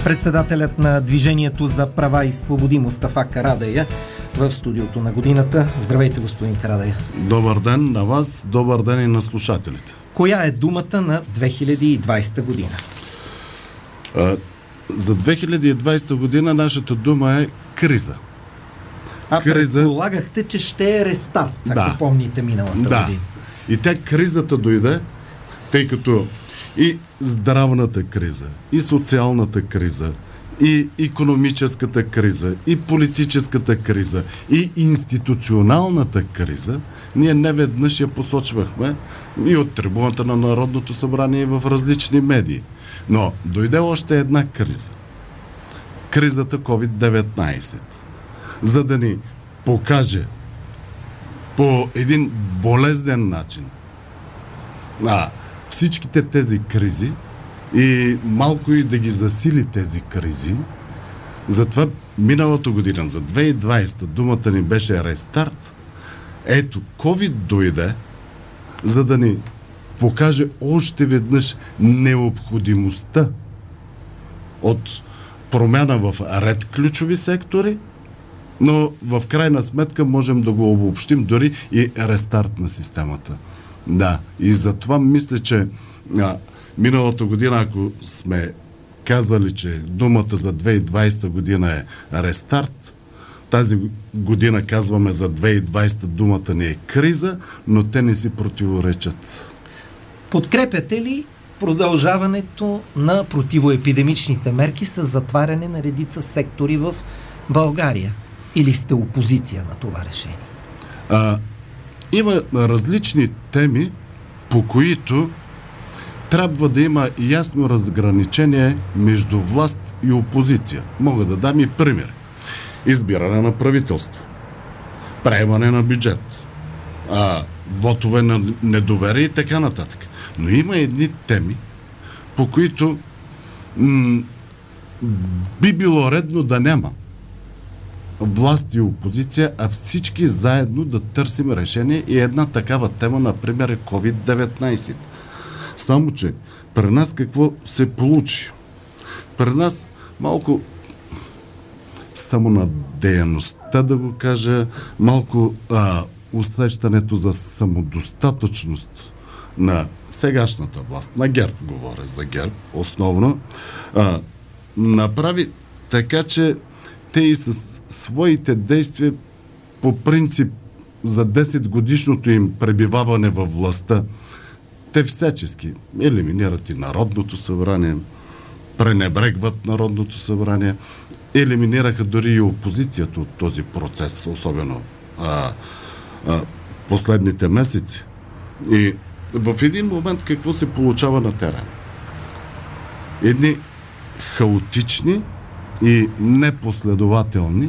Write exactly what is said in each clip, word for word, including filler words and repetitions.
Председателят на Движението за права и свободи Мустафа Карадайъ в студиото на годината. Здравейте, господин Карадайъ. Добър ден на вас, добър ден и на слушателите. Коя е думата на две хиляди и двадесета година? А, за две хиляди и двадесета година нашата дума е криза. А криза... предполагахте, че ще е рестарт, ако да. помните миналата да. година. И тя кризата дойде, тъй като и здравната криза, и социалната криза, и икономическата криза, и политическата криза, и институционалната криза, ние неведнъж я посочвахме и от трибуната на Народното събрание и в различни медии. Но дойде още една криза. Кризата ковид деветнадесет. За да ни покаже по един болезнен начин а, всичките тези кризи и малко и да ги засили тези кризи. Затова миналата година, за две хиляди и двадесета, думата ни беше рестарт. Ето, COVID дойде, за да ни покаже още веднъж необходимостта от промяна в ред ключови сектори, но в крайна сметка можем да го обобщим дори и рестарт на системата. Да, и затова мисля, че а, миналата година, ако сме казали, че думата за две хиляди и двадесета година е рестарт, тази година казваме за две хиляди и двадесета думата не е криза, но те не си противоречат. Подкрепяте ли продължаването на противоепидемичните мерки с затваряне на редица сектори в България? Или сте опозиция на това решение? А, има различни теми, по които трябва да има ясно разграничение между власт и опозиция. Мога да дам и пример. Избиране на правителство, приемане на бюджет, а, вотове на недоверие и така нататък. Но има едни теми, по които м- би било редно да няма власт и опозиция, а всички заедно да търсим решение, и една такава тема, например, е ковид деветнадесет. Само че при нас какво се получи? При нас малко самонадеяността, да го кажа, малко а, усещането за самодостатъчност на сегашната власт, на ГЕРБ, говоря за ГЕРБ основно, а, направи така, че те и с своите действия по принцип за десет годишното им пребиваване във властта, те всячески елиминират и Народното събрание, пренебрегват Народното събрание, елиминираха дори и опозицията от този процес, особено а, а, последните месеци. И в един момент какво се получава на терен? Едни хаотични и непоследователни,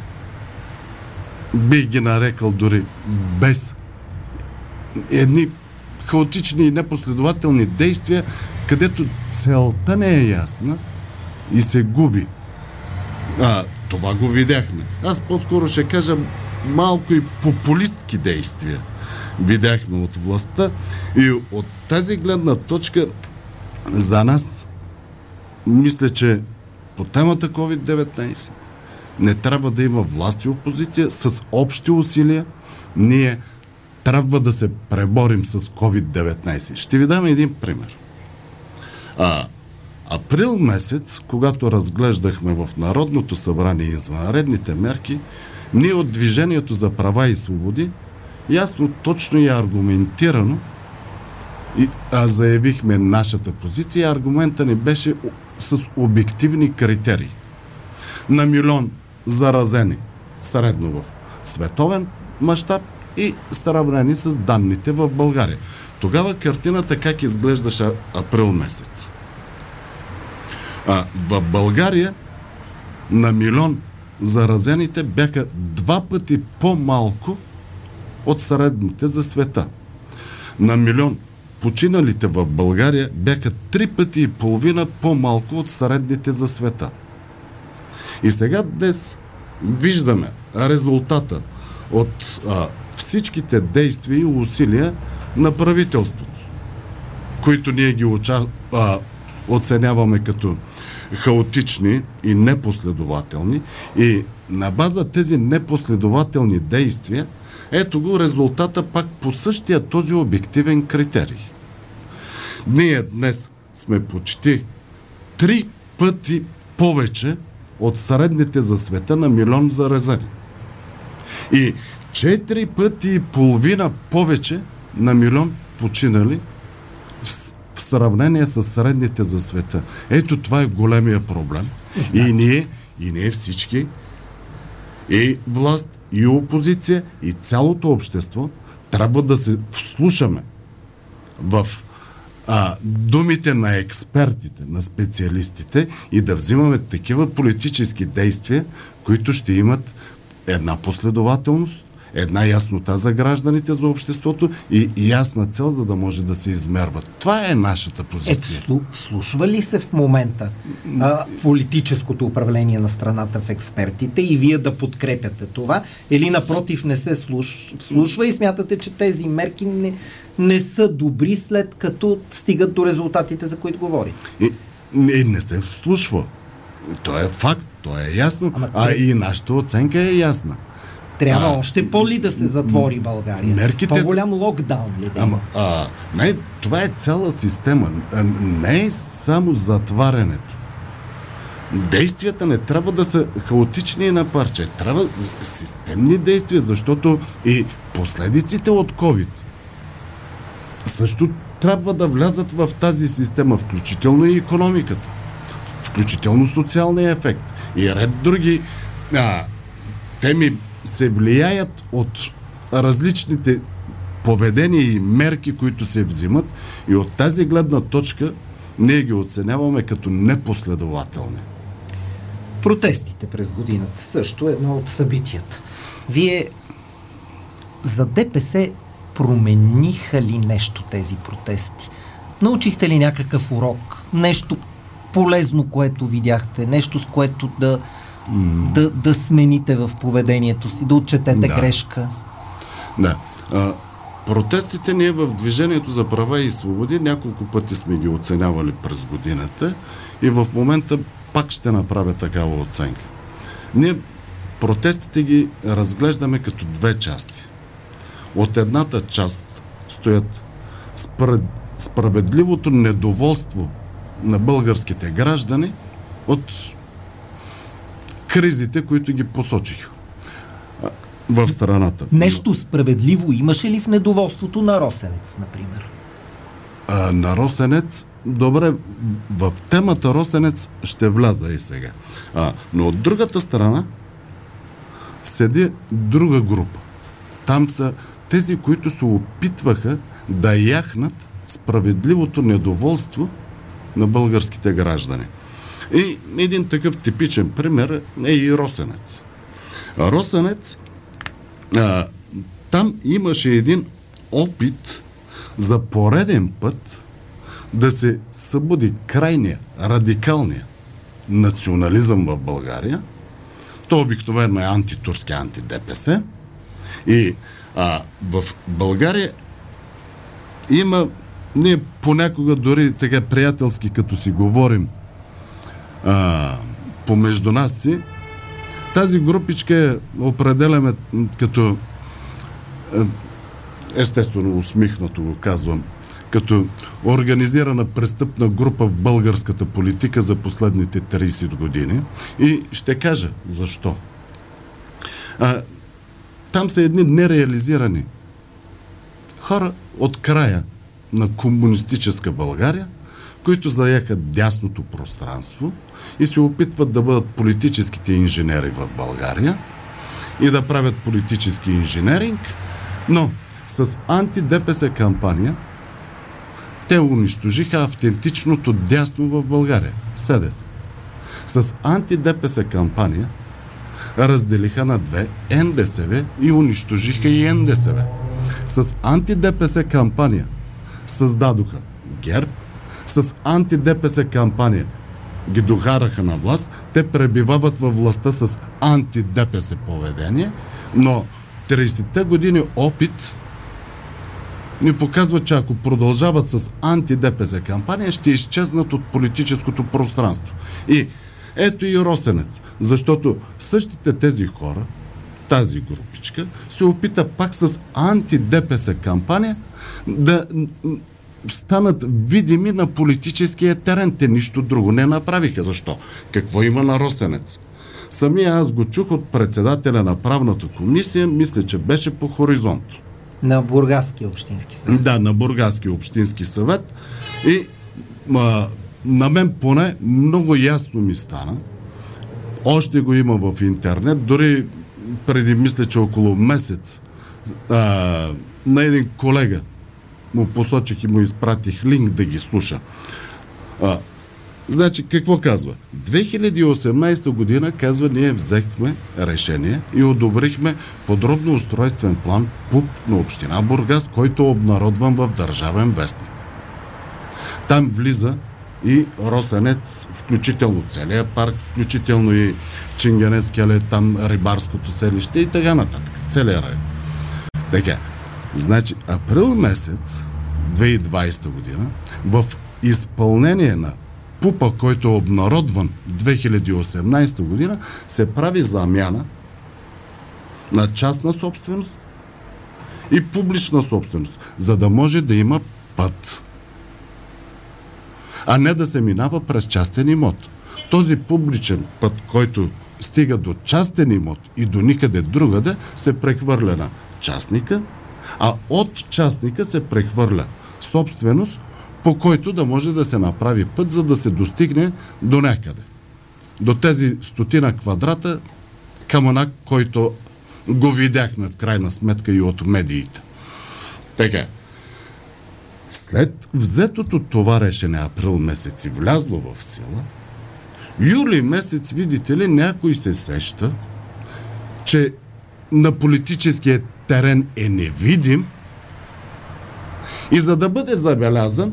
бих ги нарекал дори без едни хаотични и непоследователни действия, където целта не е ясна и се губи. А, това го видяхме. Аз по-скоро ще кажа малко и популистки действия видяхме от властта, и от тази гледна точка за нас мисля, че по темата ковид деветнадесет не трябва да има власт и опозиция. С общи усилия ние трябва да се преборим с ковид деветнадесет. Ще ви дам един пример. А, април месец, когато разглеждахме в Народното събрание извънредните мерки, ние от Движението за права и свободи ясно, точно и аргументирано и, а, заявихме нашата позиция. Аргумента ни беше с обективни критерии. На милион заразени средно в световен мащаб и сравнени с данните в България. Тогава картината как изглеждаше април месец? А, в България на милион заразените бяха два пъти по-малко от средните за света. На милион починалите в България бяха три пъти и половина по-малко от средните за света. И сега днес виждаме резултата от а, всичките действия и усилия на правителството, които ние ги уча, а, оценяваме като хаотични и непоследователни, и на база тези непоследователни действия, ето го резултата пак по същия този обективен критерий. Ние днес сме почти три пъти повече от средните за света на милион заразени. И четири пъти и половина повече на милион починали в сравнение с средните за света. Ето това е големия проблем. И ние, и ние всички, и власт, и опозиция, и цялото общество трябва да се вслушаме в а, думите на експертите, на специалистите и да взимаме такива политически действия, които ще имат една последователност, една яснота за гражданите, за обществото и ясна цел, за да може да се измерват. Това е нашата позиция. Е, слушва ли се в момента а, политическото управление на страната в експертите и вие да подкрепяте това? Или напротив не се слуш, слушва и смятате, че тези мерки не, не са добри, след като стигат до резултатите, за които говори? И, и не се слушва. То е факт, то е ясно. Ама, а те... и нашата оценка е ясна. Трябва а, още по-ли да се затвори България? Мерките По-голям локдаун ли да има? А, не, това е цяла система. Не е само затварянето. Действията не трябва да са хаотични и на парче. Трябва системни действия, защото и последиците от COVID също трябва да влязат в тази система, включително и икономиката, включително социалния ефект и ред други а, теми се влияят от различните поведения и мерки, които се взимат, и от тази гледна точка ние ги оценяваме като непоследователни. Протестите през годината също е едно от събитията. Вие за ДПС промениха ли нещо тези протести? Научихте ли някакъв урок? Нещо полезно, което видяхте? Нещо, с което да Да, да смените в поведението си, да отчетете да. грешка. Да. А, протестите ние в Движението за права и свободи няколко пъти сме ги оценявали през годината и в момента пак ще направя такава оценка. Ние протестите ги разглеждаме като две части. От едната част стоят спред, справедливото недоволство на българските граждани от кризите, които ги посочих в страната. Нещо справедливо имаше ли в недоволството на Росенец, например? А, на Росенец, добре, в темата Росенец ще вляза и сега. А, но от другата страна седи друга група. Там са тези, които се опитваха да яхнат справедливото недоволство на българските граждани. И един такъв типичен пример е и Росенец. Росенец, а, там имаше един опит за пореден път да се събуди крайния, радикалния национализъм в България. То обикновено е антитурски, анти-ДПС. И а, в България има, ние понякога дори така приятелски, като си говорим а, помежду нас си, тази групичка определяме като, естествено усмихнато го казвам, като организирана престъпна група в българската политика за последните трийсет години. И ще кажа защо. А, там са едни нереализирани хора от края на комунистическа България, които заеха дясното пространство и се опитват да бъдат политическите инженери в България и да правят политически инженеринг, но с анти-ДПС кампания те унищожиха автентичното дясно в България. СДС. С анти-ДПС кампания разделиха на две Ен Де Се Ве и унищожиха и Ен Де Се Ве. С анти-ДПС кампания създадоха ГЕРБ, с анти-ДПС кампания ги докараха на власт, те пребивават във властта с анти-ДПС поведение, но трийсетте години опит ни показва, че ако продължават с анти-ДПС кампания, ще изчезнат от политическото пространство. И ето и Росенец, защото същите тези хора, тази групичка, се опита пак с анти-ДПС кампания да станат видими на политическия терен. Те нищо друго не направиха. Защо? Какво има на Росенец? Самия аз го чух от председателя на правната комисия, мисля, че беше по Хоризонт. На Бургаския общински съвет. Да, на Бургаския общински съвет. И ма, на мен поне много ясно ми стана. Още го има в интернет, дори преди, мисля, че около месец а, на един колега му посочих и му изпратих линк да ги слуша. А, значи, какво казва? две хиляди и осемнадесета година, казва, ние взехме решение и одобрихме подробно устройствен план ПУП на община Бургас, който е обнародван в Държавен вестник. Там влиза и Росенец, включително целия парк, включително и Чингенецкия лед, там рибарското селище и така нататък. Целият район. Така, значи април месец две хиляди и двадесета година в изпълнение на ПУПа, който е обнародван две хиляди и осемнадесета година, се прави замяна на частна собственост и публична собственост, за да може да има път, а не да се минава през частен имот. Този публичен път, който стига до частен имот и до никъде другаде, се прехвърля на частника, а от частника се прехвърля собственост, по който да може да се направи път, за да се достигне до някъде. До тези стотина квадрата камънак, който го видяхме в крайна сметка и от медиите. Така. След взетото това решение април месец и влязло в сила, юли месец, видите ли, някой се сеща, че на политическия терен е невидим и за да бъде забелязан,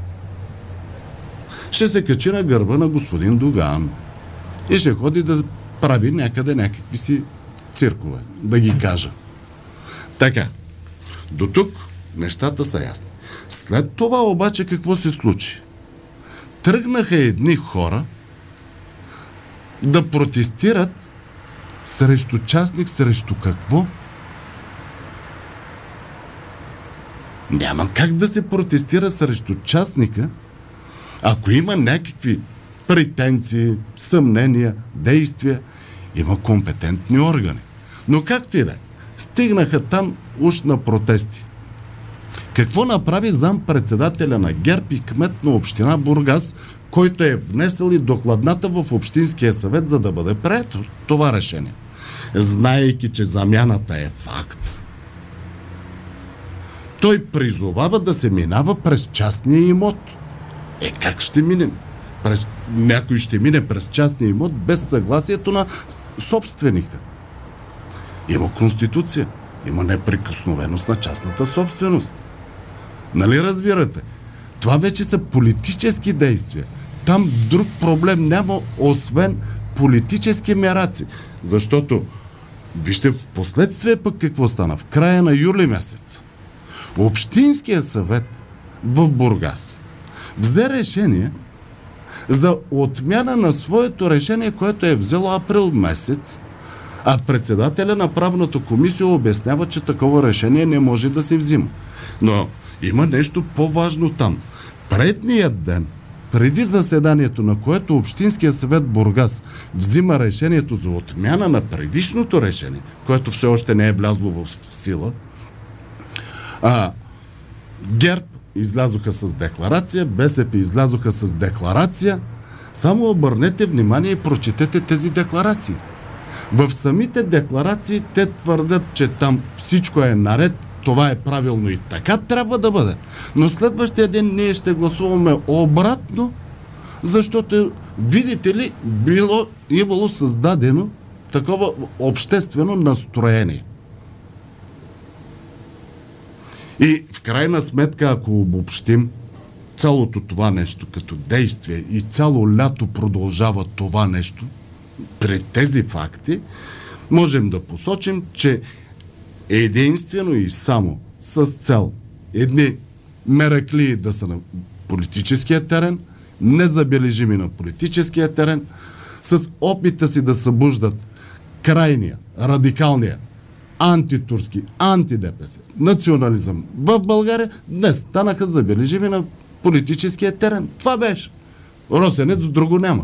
ще се качи на гърба на господин Доган и ще ходи да прави някъде някакви си циркове, да ги кажа. Така, до тук нещата са ясни. След това обаче какво се случи? Тръгнаха едни хора да протестират срещу частник, срещу какво? Няма как да се протестира срещу частника, ако има някакви претенции, съмнения, действия, има компетентни органи. Но както и да е, стигнаха там уж на протести. Какво направи зам-председателя на ГЕРБ и кмет на община Бургас, който е внесъл и докладната в Общинския съвет, за да бъде прието това решение? Знаейки, че замяната е факт, той призовава да се минава през частния имот. Е, как ще минем? През... Някой ще мине през частния имот без съгласието на собственика. Има конституция, има неприкосновеност на частната собственост. Нали разбирате? Това вече са политически действия. Там друг проблем няма, освен политически мераци. Защото, вижте, в последствие пък какво стана? В края на юли месец Общинския съвет в Бургас взе решение за отмяна на своето решение, което е взело април месец, а председателя на правната комисия обяснява, че такова решение не може да се взима. Но има нещо по-важно там. Предният ден, преди заседанието, на което Общинския съвет Бургас взима решението за отмяна на предишното решение, което все още не е влязло в сила, а ГЕРБ излязоха с декларация, БСП излязоха с декларация. Само обърнете внимание и прочетете тези декларации. В самите декларации те твърдят, че там всичко е наред, това е правилно и така трябва да бъде. Но следващия ден ние ще гласуваме обратно, защото, видите ли, било, имало създадено такова обществено настроение. И в крайна сметка, ако обобщим цялото това нещо като действие и цяло лято продължава това нещо, пред тези факти, можем да посочим, че единствено и само с цел едни меракли да са на политическия терен, незабележими на политическия терен, с опита си да събуждат крайния, радикалния, антитурски, анти-ДПС, национализъм в България, днес станаха забележими на политическия терен. Това беше. Росенец друго няма.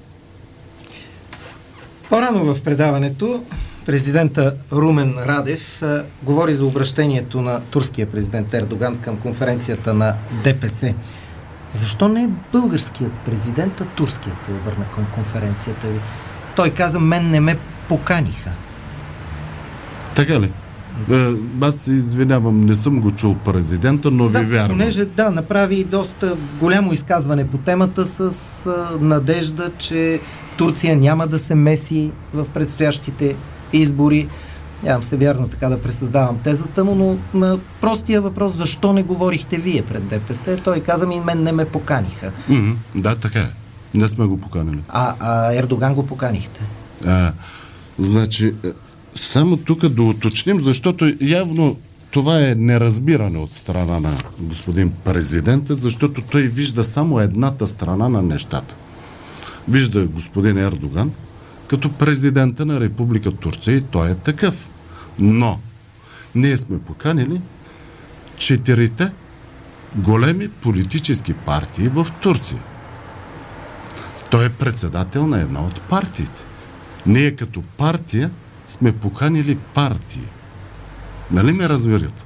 По-рано в предаването президента Румен Радев а, говори за обращението на турския президент Ердоган към конференцията на ДПС. Защо не българският президент, а турският се обърна към конференцията ви? Той каза, мен не ме поканиха. Така ли? Аз се извинявам, не съм го чул президента, но да, ви вярвам. Понеже, да, направи доста голямо изказване по темата с а, надежда, че Турция няма да се меси в предстоящите избори. Нямам се вярно така да пресъздавам тезата му, но на простия въпрос, защо не говорихте вие пред ДПС, той каза ми, мен не ме поканиха. Mm-hmm. Да, така е. Не сме го поканили. А, а Ердоган го поканихте? А, значи, само тук да уточним, защото явно това е неразбиране от страна на господин президента, защото той вижда само едната страна на нещата. Вижда господин Ердоган като президента на Република Турция и той е такъв. Но ние сме поканили четирите големи политически партии в Турция. Той е председател на една от партиите. Ние като партия сме поканили партии. Нали ме разбират?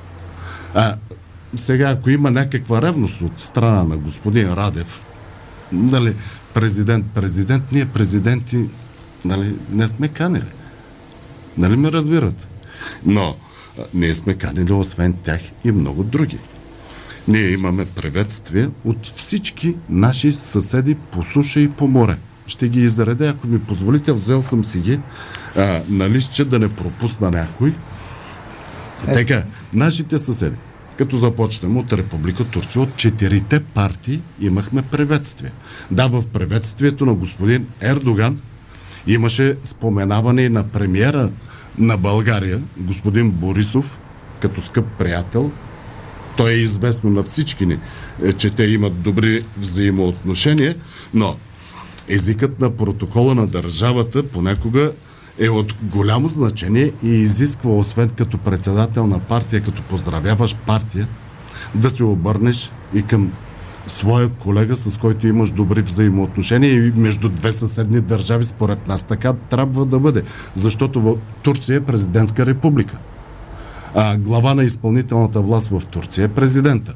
А сега, ако има някаква ревност от страна на господин Радев, нали, президент, президент, ние президенти, нали, не сме канили. Нали ме разбират? Но а, ние сме канили освен тях и много други. Ние имаме приветствие от всички наши съседи по суша и по море. Ще ги изредя, ако ми позволите, взел съм си ги а, на листче, да не пропусна някой. Е. Така, нашите съседи, като започнем от Република Турция, от четирите партии имахме приветствие. Да, в приветствието на господин Ердоган имаше споменаване и на премиера на България, господин Борисов, като скъп приятел. Той е известно на всички ни, че те имат добри взаимоотношения, но езикът на протокола на държавата понякога е от голямо значение и изисква, освен като председател на партия, като поздравяваш партия, да се обърнеш и към своя колега, с който имаш добри взаимоотношения, и между две съседни държави, според нас така трябва да бъде. Защото в Турция е президентска република. А глава на изпълнителната власт в Турция е президента.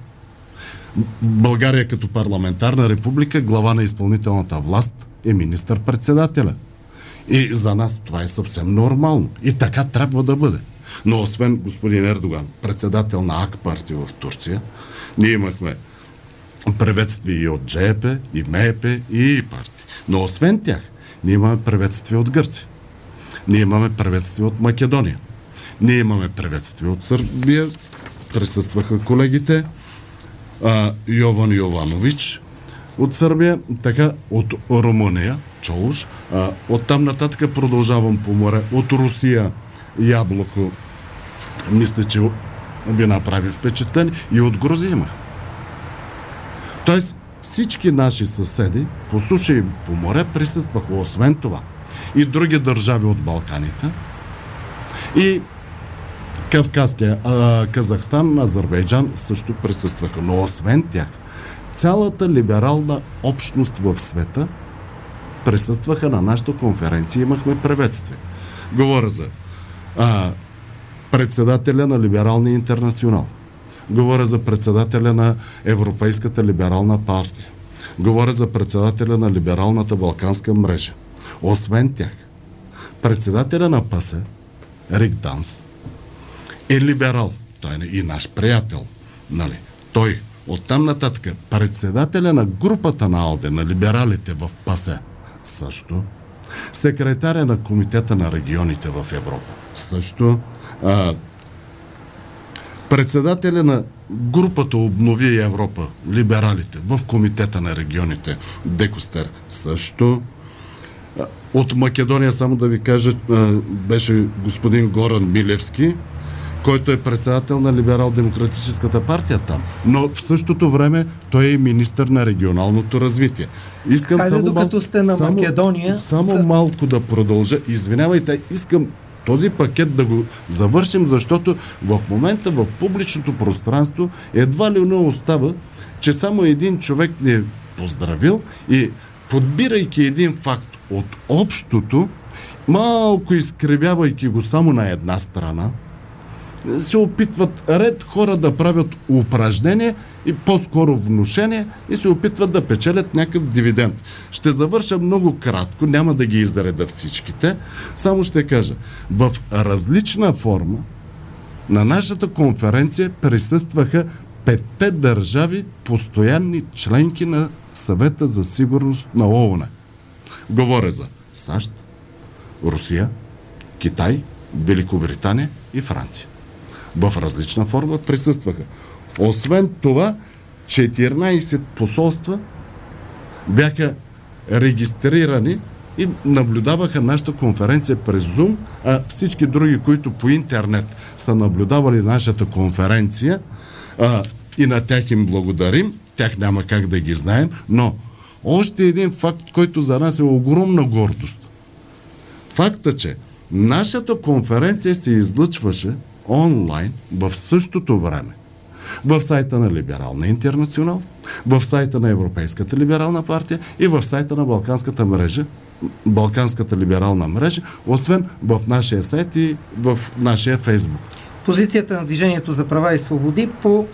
България като парламентарна република, глава на изпълнителната власт е министър-председателя. И за нас това е съвсем нормално. И така трябва да бъде. Но освен господин Ердоган, председател на АК партия в Турция, ние имахме приветствие и от ДЖЕП, и МЕП, и партии. Но освен тях, ние имаме приветствие от Гърция. Ние имаме приветствие от Македония. Ние имаме приветствие от Сърбия. Присъстваха колегите. А, Йован Йованович от Сърбия, така от Румъния, Чолуш. А, оттам нататък продължавам по море. От Русия, Яблоко. Мисля, че ви направи впечатление. И от Грузия има. Тоест всички наши съседи по суша и по море присъстваха. Освен това и други държави от Балканите, и Кавказския, а, Казахстан, Азербайджан също присъстваха. Но освен тях, цялата либерална общност в света присъстваха на нашата конференция. Имахме приветствие. Говоря за а, председателя на Либералния интернационал. Говоря за председателя на Европейската либерална партия. Говоря за председателя на Либералната балканска мрежа. Освен тях, председателя на ПАСЕ, Рик Данс, е либерал. Той е и наш приятел. Нали? Той оттам нататък председателя на групата на АЛДЕ, на либералите в ПАСЕ, също. Секретаря на Комитета на регионите в Европа, също. А, председателя на групата Обнови Европа, либералите, в Комитета на регионите, Декостер, също. От Македония, само да ви кажа, беше господин Горан Билевски, който е председател на Либерал-демократическата партия там. Но в същото време той е министър на регионалното развитие. Искам Хайде, само, докато мал... сте на само, Македония... Само да... малко да продължа. Извинявайте, искам този пакет да го завършим, защото в момента в публичното пространство едва ли не остава, че само един човек ни е поздравил и подбирайки един факт от общото, малко изкривявайки го само на една страна, се опитват ред хора да правят упражнения и по-скоро внушения и се опитват да печелят някакъв дивиденд. Ще завърша много кратко, няма да ги изреда всичките, само ще кажа, в различна форма на нашата конференция присъстваха петте държави, постоянни членки на Съвета за сигурност на ООН. Говоря за САЩ, Русия, Китай, Великобритания и Франция. В различна форма присъстваха. Освен това, четиринайсет посолства бяха регистрирани и наблюдаваха нашата конференция през Zoom, а всички други, които по интернет са наблюдавали нашата конференция, а, и на тях им благодарим, тях няма как да ги знаем, но още един факт, който за нас е огромна гордост. Факта, че нашата конференция се излъчваше онлайн в същото време в сайта на Либерална интернационал, в сайта на Европейската либерална партия и в сайта на Балканската мрежа, Балканската либерална мрежа, освен в нашия сайт и в нашия Фейсбук. Позицията на Движението за права и свободи по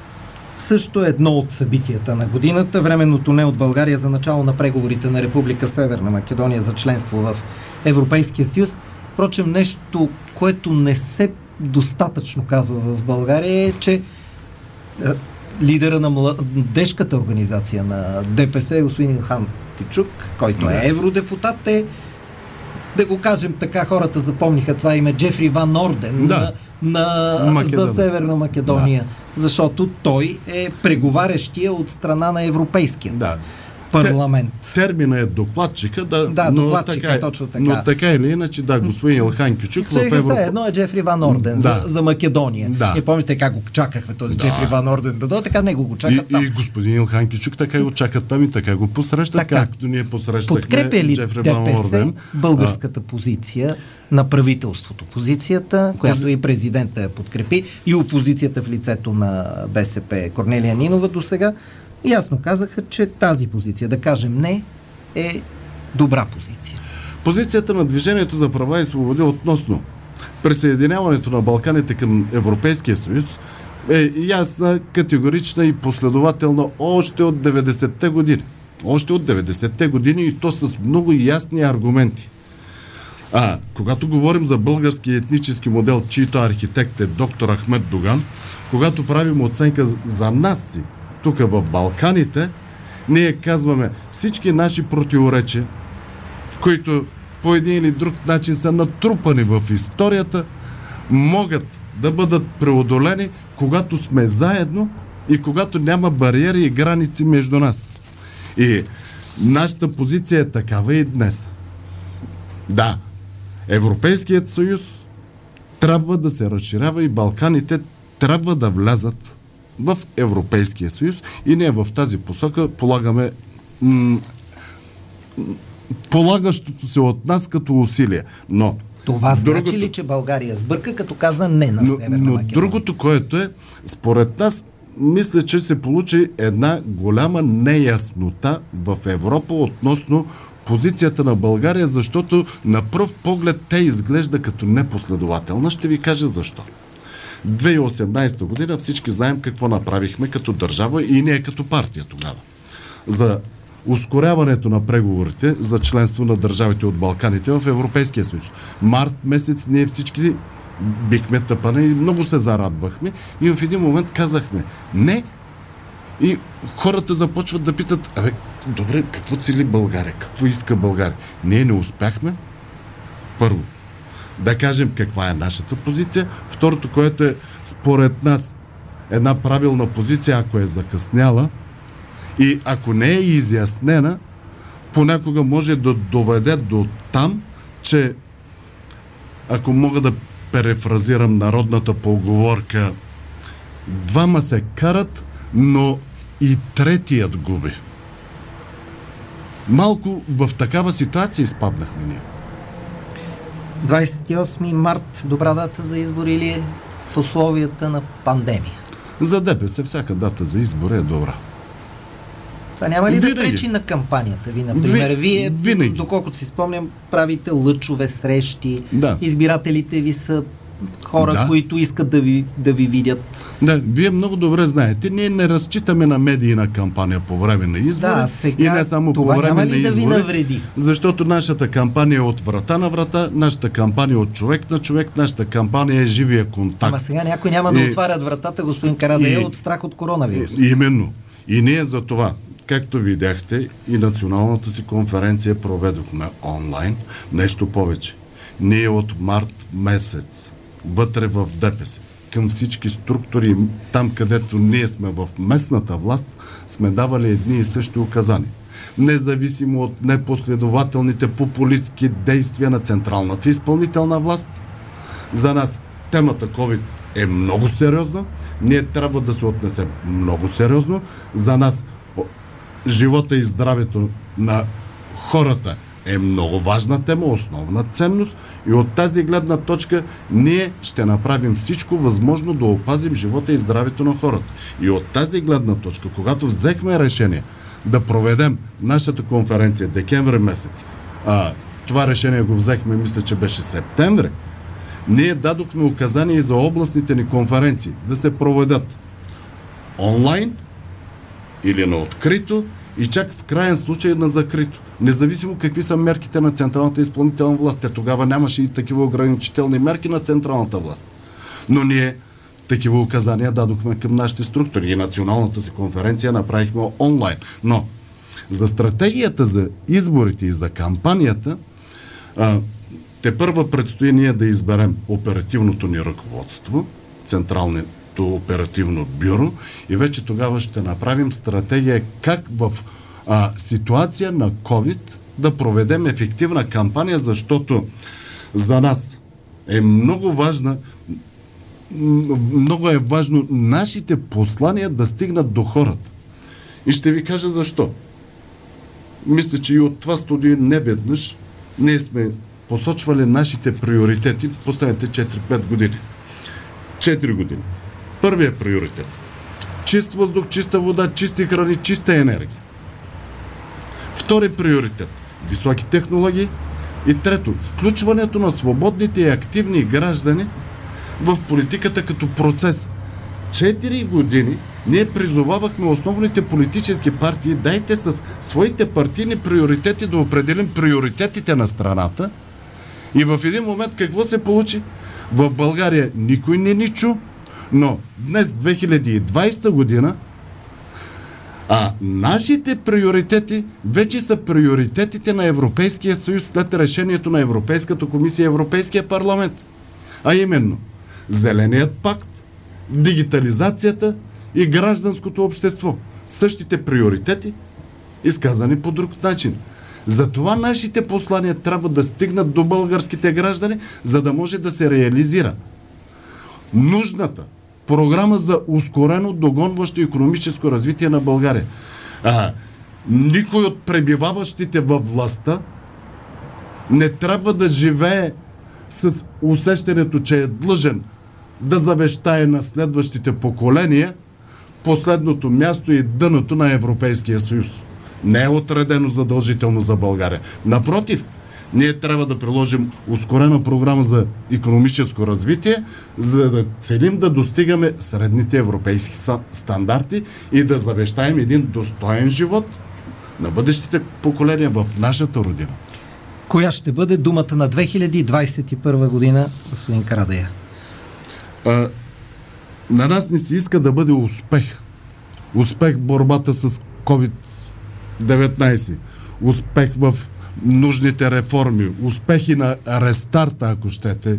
също едно от събитията на годината, временното не от България за начало на преговорите на Република Северна Македония за членство в Европейския съюз. Впрочем, нещо, което не се достатъчно казва в България е, че лидера на младежката организация на ДПС, господин Илхан Кючук, който е евродепутат, е, да го кажем така, хората запомниха това име, Джефри Ван Орден, да. на, на, за Северна Македония, да. Защото той е преговарящия от страна на Европейския да. парламент. Термина е докладчика, да, да но, докладчика, така, точно така. но така или иначе, да, господин Илхан Кючук в Европа... Едно е Джефри Ван Орден да. за, за Македония. Да. И помните как го чакахме този да. Джефри Ван Орден да дойде, така него го чакат и, там. И господин Илхан Кючук така го чакат там и така го посрещат, така. Както ние посрещахме подкрепя ли Джефри Ван Орден. Българската а... позиция на правителството? Позицията, която Пози... и президента я подкрепи, и опозицията в лицето на БСП Корнелия Нинова до сега ясно казаха, че тази позиция, да кажем не, е добра позиция. Позицията на Движението за права и свободи относно присъединяването на Балканите към Европейския съюз е ясна, категорична и последователна още от деветдесетте години. Още от деветдесетте години и то с много ясни аргументи. А, когато говорим за български етнически модел, чийто архитект е доктор Ахмед Доган, когато правим оценка за нас си, тук в Балканите, ние казваме всички наши противоречия, които по един или друг начин са натрупани в историята, могат да бъдат преодолени, когато сме заедно и когато няма бариери и граници между нас. И нашата позиция е такава и днес. Да, Европейският съюз трябва да се разширява и Балканите трябва да влязат в Европейския съюз и ние в тази посока полагаме м- полагащото се от нас като усилие. Но това другото... значи ли, че България сбърка, като каза не на Северна но, но Македония? Другото, което е, според нас, мисля, че се получи една голяма неяснота в Европа относно позицията на България, защото на пръв поглед те изглежда като непоследователна. Ще ви кажа защо. две хиляди и осемнадесета година всички знаем какво направихме като държава и ние като партия тогава. За ускоряването на преговорите за членство на държавите от Балканите в Европейския съюз. Март месец ние всички бихме тъпане и много се зарадвахме и в един момент казахме не и хората започват да питат, абе, добре, какво цели България? Какво иска България? Ние не успяхме. Първо, да кажем каква е нашата позиция. Второто, което е според нас една правилна позиция, ако е закъсняла и ако не е изяснена, понякога може да доведе до там, че ако мога да перефразирам народната поговорка, двама се карат, но и третият губи. Малко в такава ситуация изпаднахме ние. двадесет и осми март, добра дата за избори или е в условията на пандемия? За ДПС всяка дата за избори е добра. Това няма ли Винаги. да пречи на кампанията ви, например? Ви, Вие, винаги. доколкото си спомням, правите лъчове срещи, Да. избирателите ви са хора, Да. които искат да ви, да ви видят. Да, вие много добре знаете, ние не разчитаме на медийна кампания по време на избори Да, сега и не само това по време няма на ли да ви избори, навреди? защото нашата кампания е от врата на врата, нашата кампания е от човек на човек, нашата кампания е живия контакт. Ама сега някой няма да И- отварят вратата, господин Карадея, и- от страх от коронавирус. Именно. И ние за това, както видяхте, и националната си конференция проведохме онлайн. Нещо повече. Ние от март месец вътре в ДПС, към всички структури, там където ние сме в местната власт, сме давали едни и същи указания. Независимо от непоследователните популистки действия на централната изпълнителна власт, за нас темата COVID е много сериозна. Ние трябва да се отнесем много сериозно. За нас о, живота и здравето на хората е много важна тема, основна ценност и от тази гледна точка ние ще направим всичко възможно да опазим живота и здравето на хората. И от тази гледна точка, когато взехме решение да проведем нашата конференция декември месец, а, това решение го взехме, мисля, че беше септември, ние дадохме указания и за областните ни конференции да се проведат онлайн или на открито и чак в крайен случай на закрито. Независимо какви са мерките на централната изпълнителна власт. Те тогава нямаше и такива ограничителни мерки на централната власт. Но ние такива указания дадохме към нашите структури и националната си конференция направихме онлайн. Но за стратегията за изборите и за кампанията а, те първа предстои ние да изберем оперативното ни ръководство, Централното оперативно бюро и вече тогава ще направим стратегия как в а, ситуация на COVID да проведем ефективна кампания, защото за нас е много важна много е важно нашите послания да стигнат до хората. И ще ви кажа защо. Мисля, че и от това студио не веднъж ние сме посочвали нашите приоритети последните четири-пет години. четири години. Първият приоритет. Чист въздух, чиста вода, чисти храни, чиста енергия. Втори приоритет. Високи технологии. И трето. Включването на свободните и активни граждани в политиката като процес. Четири години ние призовавахме основните политически партии, дайте с своите партийни приоритети да определим приоритетите на страната. И в един момент какво се получи? В България никой не ни чу, но днес две хиляди и двадесета година, а нашите приоритети вече са приоритетите на Европейския съюз след решението на Европейската комисия и Европейския парламент. А именно Зеленият пакт, дигитализацията и гражданското общество. Същите приоритети, изказани по друг начин. Затова нашите послания трябва да стигнат до българските граждани, за да може да се реализира нужната програма за ускорено догонващо икономическо развитие на България. А, никой от пребиваващите във властта не трябва да живее с усещането, че е длъжен да завещае на следващите поколения последното място и дъното на Европейския съюз. Не е отредено задължително за България. Напротив, ние трябва да приложим ускорена програма за икономическо развитие, за да целим да достигаме средните европейски стандарти и да завещаем един достоен живот на бъдещите поколения в нашата родина. Коя ще бъде думата на две хиляди двадесет и първа година, господин Карадея? А, на нас не се иска да бъде успех. Успех в борбата с ковид деветнадесет. Успех в нужните реформи. Успехи на рестарта, ако щете.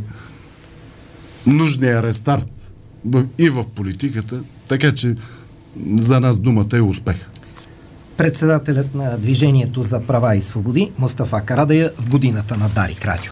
Нужния рестарт и в политиката. Така че за нас думата е успех. Председателят на Движението за права и свободи Мустафа Карадея в годината на Дарик Радио.